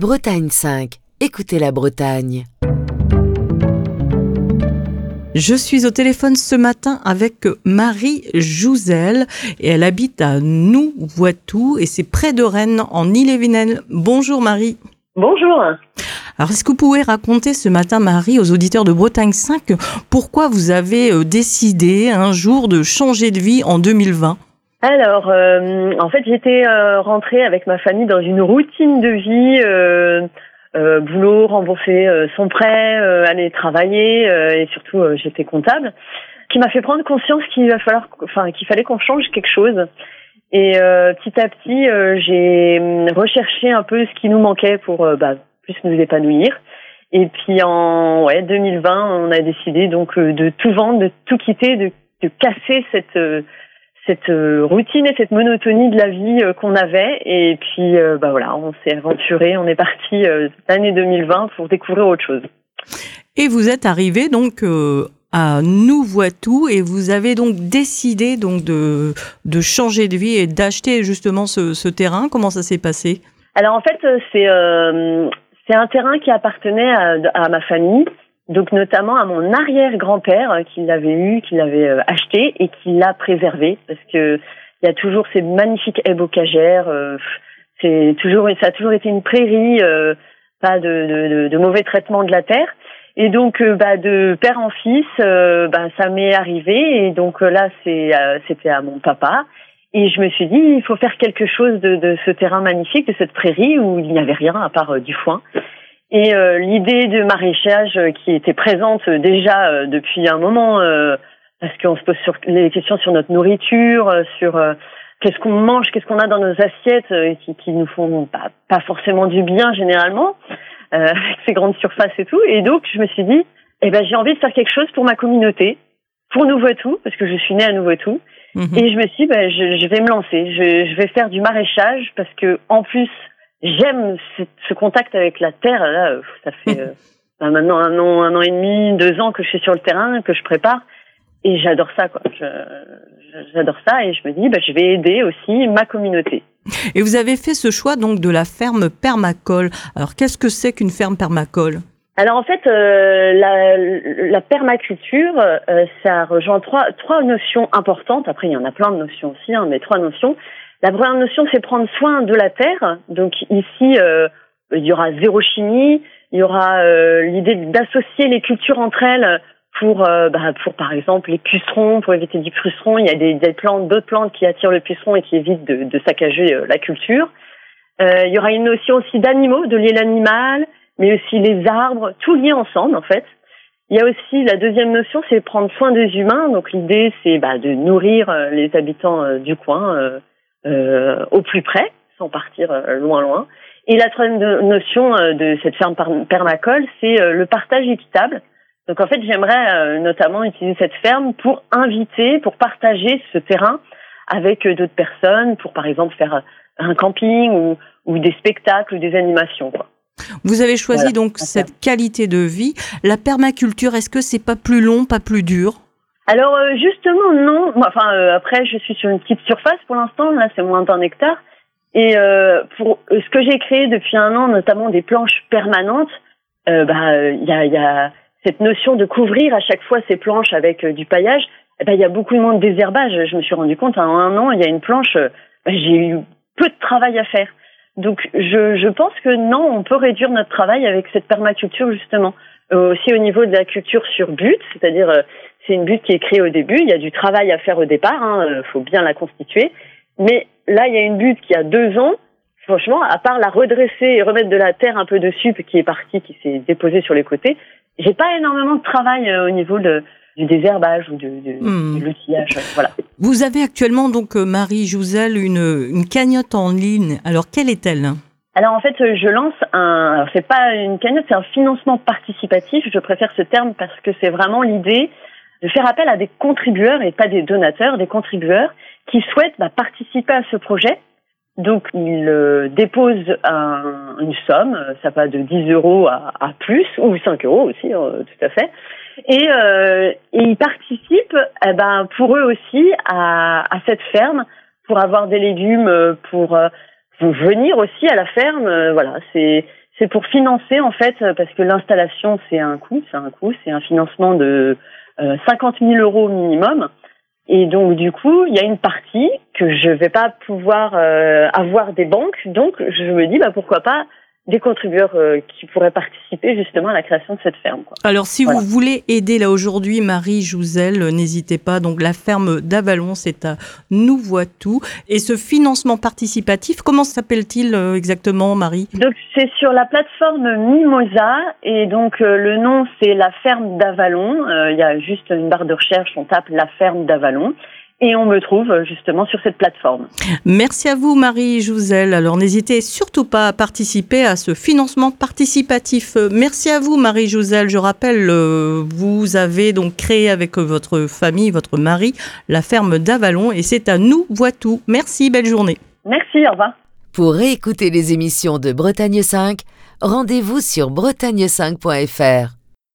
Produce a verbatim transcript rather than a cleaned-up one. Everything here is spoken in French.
Bretagne cinq. Écoutez la Bretagne. Je suis au téléphone ce matin avec Marie Jouzel et elle habite à Nouvoitou et c'est près de Rennes en Ille-et-Vilaine. Bonjour Marie. Bonjour. Alors est-ce que vous pouvez raconter ce matin Marie aux auditeurs de Bretagne cinq pourquoi vous avez décidé un jour de changer de vie en deux mille vingt? Alors euh, en fait j'étais euh, rentrée avec ma famille dans une routine de vie. Euh, Euh, boulot, rembourser euh, son prêt, euh, aller travailler euh, et surtout euh, j'étais comptable, qui m'a fait prendre conscience qu'il va falloir, enfin qu'il fallait qu'on change quelque chose. Et euh, petit à petit, euh, j'ai recherché un peu ce qui nous manquait pour euh, bah, plus nous épanouir. Et puis en ouais deux mille vingt, on a décidé donc euh, de tout vendre, de tout quitter, de, de casser cette euh, cette euh, routine et cette monotonie de la vie euh, qu'on avait. Et puis, euh, bah voilà, on s'est aventuré, on est parti euh, l'année deux mille vingt pour découvrir autre chose. Et vous êtes arrivé donc euh, à Nouvoitou et vous avez donc décidé donc de de changer de vie et d'acheter justement ce, ce terrain. Comment ça s'est passé? Alors en fait, c'est euh, c'est un terrain qui appartenait à, à ma famille. Donc notamment à mon arrière-grand-père qui l'avait eu, qui l'avait euh, acheté et qui l'a préservé parce que il y a toujours ces magnifiques haies bocagères. Euh, c'est toujours, ça a toujours été une prairie, euh, pas de, de, de mauvais traitement de la terre. Et donc euh, bah de père en fils, euh, bah ça m'est arrivé et donc euh, là c'est euh, c'était à mon papa et je me suis dit il faut faire quelque chose de, de ce terrain magnifique, de cette prairie où il n'y avait rien à part euh, du foin. Et euh, l'idée de maraîchage euh, qui était présente euh, déjà euh, depuis un moment, euh, parce qu'on se pose sur les questions sur notre nourriture, euh, sur euh, qu'est-ce qu'on mange, qu'est-ce qu'on a dans nos assiettes, euh, qui, qui nous font pas, pas forcément du bien généralement, euh, avec ces grandes surfaces et tout. Et donc je me suis dit, eh ben j'ai envie de faire quelque chose pour ma communauté, pour Nouvoitou, parce que je suis née à Nouvoitou. Mmh. Et je me suis dit, ben, je, je vais me lancer, je, je vais faire du maraîchage, parce que en plus j'aime ce contact avec la terre. Là, ça fait euh, maintenant un an, un an et demi, deux ans que je suis sur le terrain, que je prépare, et j'adore ça, quoi. Je, j'adore ça, et je me dis, bah, je vais aider aussi ma communauté. Et vous avez fait ce choix donc de la ferme permacole. Alors, qu'est-ce que c'est qu'une ferme permacole? Alors en fait, euh, la, la permaculture, euh, ça rejoint trois trois notions importantes. Après, il y en a plein de notions aussi, hein, mais trois notions. La première notion, c'est prendre soin de la terre. Donc ici, euh, il y aura zéro chimie. Il y aura euh, l'idée d'associer les cultures entre elles pour, euh, bah, pour par exemple les pucerons, pour éviter du puceron. Il y a des, des plantes, d'autres plantes qui attirent le puceron et qui évitent de, de saccager euh, la culture. Euh, il y aura une notion aussi d'animaux, de lier l'animal, mais aussi les arbres, tout lié ensemble en fait. Il y a aussi la deuxième notion, c'est prendre soin des humains. Donc l'idée, c'est bah, de nourrir euh, les habitants euh, du coin. Euh, Euh, au plus près, sans partir euh, loin loin. Et la troisième notion euh, de cette ferme permacole, c'est euh, le partage équitable. Donc en fait, j'aimerais euh, notamment utiliser cette ferme pour inviter, pour partager ce terrain avec euh, d'autres personnes, pour par exemple faire un camping ou, ou des spectacles ou des animations, quoi. Vous avez choisi Voilà, donc cette qualité de vie. La permaculture, est-ce que c'est pas plus long, pas plus dur? Alors euh, justement non, enfin euh, après je suis sur une petite surface pour l'instant, là c'est moins d'un hectare et euh, pour euh, ce que j'ai créé depuis un an, notamment des planches permanentes, euh, bah il y a, y a cette notion de couvrir à chaque fois ces planches avec euh, du paillage. Eh ben il y a beaucoup moins de désherbage. Je me suis rendu compte en un an il y a une planche, euh, bah, j'ai eu peu de travail à faire. Donc je je pense que non, on peut réduire notre travail avec cette permaculture justement. Euh, aussi au niveau de la culture sur but, c'est-à-dire euh, c'est une butte qui est créée au début. Il y a du travail à faire au départ. Hein, euh, faut bien la constituer. Mais là, il y a une butte qui a deux ans. Franchement, à part la redresser et remettre de la terre un peu dessus, qui est partie, qui s'est déposée sur les côtés, j'ai pas énormément de travail euh, au niveau de, du désherbage ou de, de, mmh. de l'outillage. Voilà. Vous avez actuellement donc Marie Jouzel une, une cagnotte en ligne. Alors quelle est-elle? Alors en fait, je lance un. Alors c'est pas une cagnotte, c'est un financement participatif. Je préfère ce terme parce que c'est vraiment l'idée de faire appel à des contributeurs et pas des donateurs, des contributeurs qui souhaitent bah, participer à ce projet. Donc, ils euh, déposent un, une somme, ça va de dix euros à, à plus, ou cinq euros aussi, euh, tout à fait. Et, euh, et ils participent eh ben, pour eux aussi à, à cette ferme, pour avoir des légumes, pour, pour venir aussi à la ferme. Voilà, c'est c'est pour financer en fait, parce que l'installation c'est un coût, c'est un coût, c'est un financement de euh, cinquante mille euros minimum. Et donc du coup, il y a une partie que je vais pas pouvoir euh, avoir des banques, donc je me dis bah pourquoi pas des contributeurs euh, qui pourraient participer justement à la création de cette ferme, quoi. Alors, si voilà. vous voulez aider là aujourd'hui Marie Jouzel, n'hésitez pas. Donc, la ferme d'Avallon, c'est à Nouvoitou. Et ce financement participatif, comment s'appelle-t-il euh, exactement, Marie ? Donc, c'est sur la plateforme Mimosa. Et donc, euh, le nom, c'est la ferme d'Avallon. Euh, il y a juste une barre de recherche, on tape la ferme d'Avallon. Et on me trouve justement sur cette plateforme. Merci à vous Marie Jouzel. Alors n'hésitez surtout pas à participer à ce financement participatif. Merci à vous Marie Jouzel. Je rappelle, vous avez donc créé avec votre famille, votre mari, la ferme d'Avallon et c'est à Nouvoitou. Merci, belle journée. Merci, au revoir. Pour réécouter les émissions de Bretagne cinq, rendez-vous sur bretagne cinq point f r.